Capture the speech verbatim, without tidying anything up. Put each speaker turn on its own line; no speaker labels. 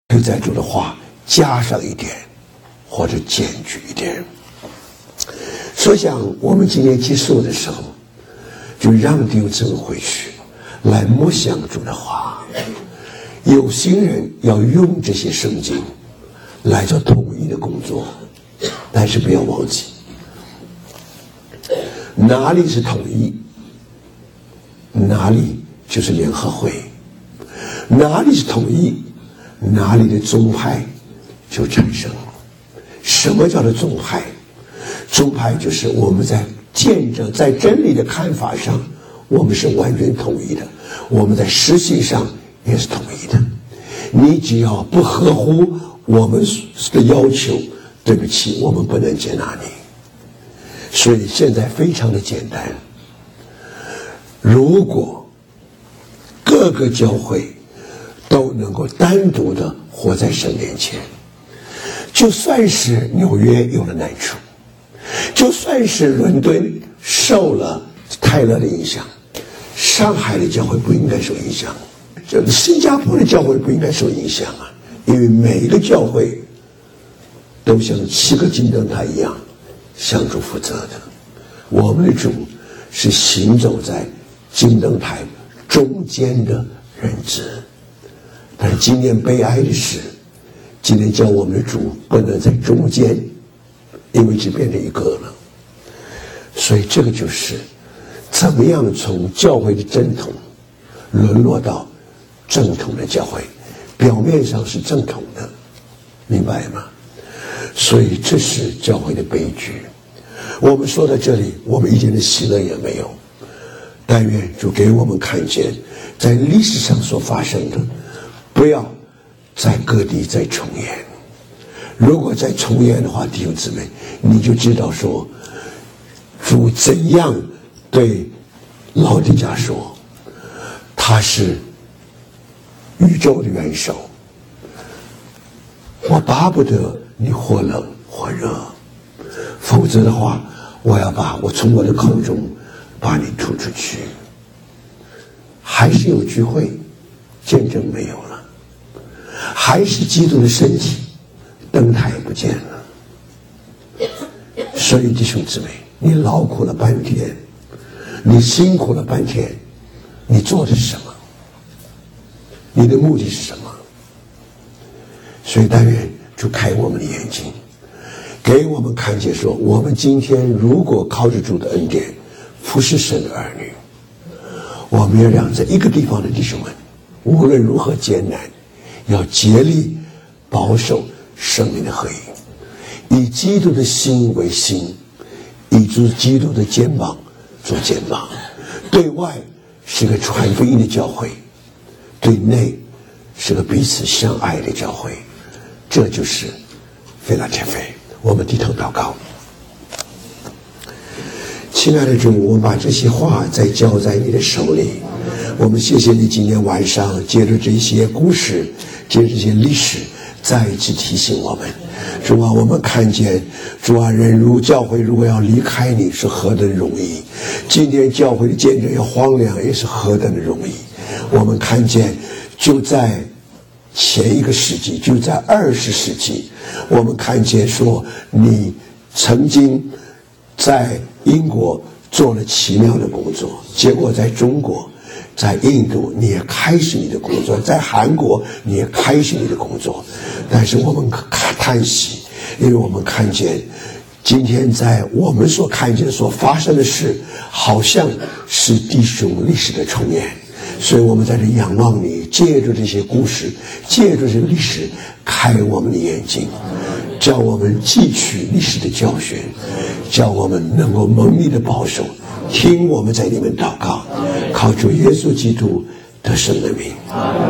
就在主的话加上一点，或者减去一点。所以想我们今天结束的时候，就让弟兄姊妹回去来默想主的话。有心人要用这些圣经来做统一的工作，但是不要忘记，哪里是统一，哪里就是联合会；哪里是统一，哪里的宗派就产生。什么叫做宗派？宗派就是我们在见证，在真理的看法上，我们是完全统一的；我们在实际上也是统一的。你只要不合乎我们的要求，对不起，我们不能接纳你。所以现在非常的简单，如果各个教会都能够单独的活在神面前，就算是纽约有了难处，就算是伦敦受了泰勒的影响，上海的教会不应该受影响，这新加坡的教会不应该受影响啊！因为每一个教会都像七个金灯台一样向主负责的。我们的主是行走在金灯台中间的人子，但是今天悲哀的是，今天叫我们的主不能在中间，因为只变成一个了。所以这个就是怎么样从教会的正统沦落到正统的教会，表面上是正统的，明白吗？所以这是教会的悲剧。我们说到这里，我们一点的喜乐也没有。但愿主给我们看见，在历史上所发生的，不要在各地再重演。如果再重演的话，弟兄姊妹，你就知道说，主怎样对老底嘉说，他是宇宙的元首，我巴不得你或冷或热，否则的话，我要把我从我的口中把你吐出去。还是有聚会，见证没有了；还是基督的身体，灯台不见了。所以弟兄姊妹，你劳苦了半天，你辛苦了半天，你做的是什么？你的目的是什么？所以但愿主开我们的眼睛，给我们看见说，我们今天如果靠着主的恩典服侍神的儿女，我们要让在一个地方的弟兄们无论如何艰难，要竭力保守生命的合一，以基督的心为心，以基督的肩膀做肩膀。对外是个传福音的教会，对内是个彼此相爱的教会。这就是腓拉铁非。我们低头祷告。亲爱的主，我们把这些话再交在你的手里。我们谢谢你今天晚上借着这些故事，借着这些历史，再一次提醒我们，主啊，我们看见主啊，人如教会如果要离开你是何等容易，今天教会的见证要荒凉也是何等的容易。我们看见就在前一个世纪，就在二十世纪，我们看见说你曾经在英国做了奇妙的工作，结果在中国在印度你也开始你的工作，在韩国你也开始你的工作。但是我们叹息，因为我们看见今天在我们所看见所发生的事好像是弟兄历史的重演。所以我们在这仰望你，借助这些故事，借助这些历史，开我们的眼睛，叫我们汲取历史的教训，叫我们能够蒙你的保守，听我们在里面祷告，靠主耶稣基督得胜的名。